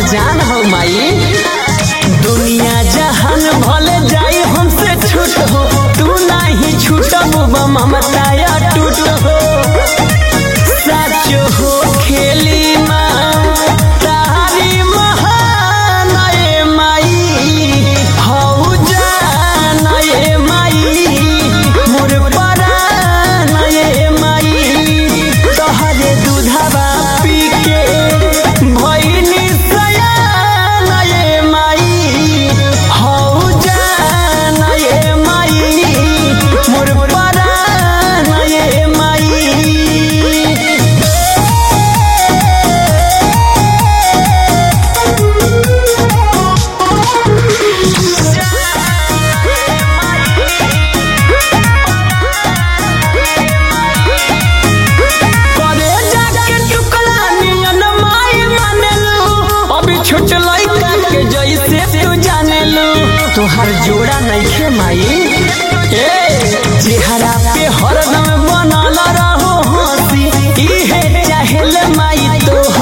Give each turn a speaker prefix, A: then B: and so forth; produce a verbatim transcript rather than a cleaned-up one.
A: जान हो माई। दुनिया जहान भले जाई हमसे छूट हो, तू नहीं छूटब ममता या टूट हो। सच हो खेली माँ तारी महान ए माई, हऊ जान ए माई मोर परान ए माई। तोहरे दूधवा पी के भइनी सयान ए माई, हऊ जान ए माई मोर परान ए माई। छोट लइका के जैसे तू जाने लो, तोहर जोड़ा नइखे माई। ए चेहरा पे हरदम बनल रहो हंसी, इहे चाहेले माई तो